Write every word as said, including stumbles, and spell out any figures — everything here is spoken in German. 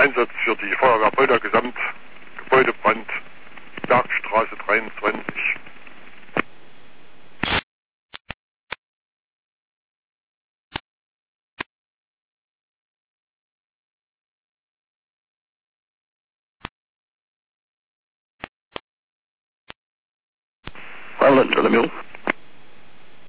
Einsatz für die Feuerwehr Polder Gesamt, Gebäudebrand, Bergstraße dreiundzwanzig. Well, London,